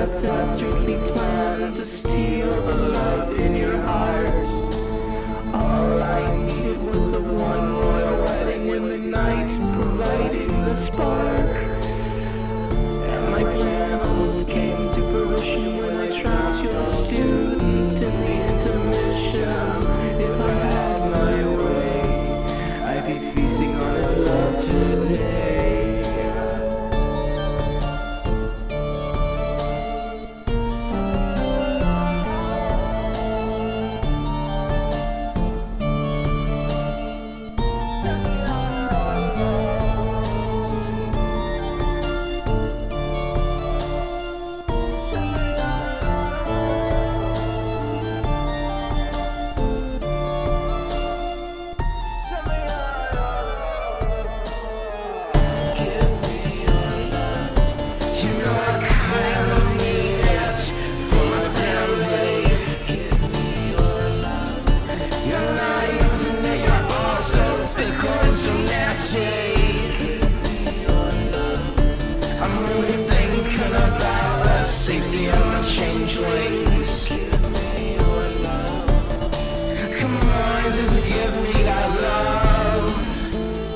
dastardly plan to steal the love in your heart. All I needed was the one royal wedding in the night, providing the spark. And my plan almost came to fruition when I trapped your student in the intermission. If I had my way, I'd be feasting on his love today. Safety of my changelings. Come on, just give me that love.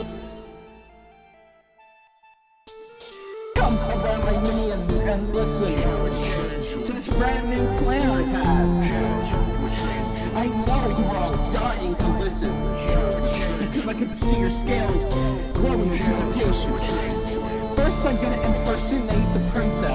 Come around my minions and listen to this brand new plan I have. I know you are all dying to listen, because I can see your scales glow in anticipation. First I'm gonna impersonate the princess.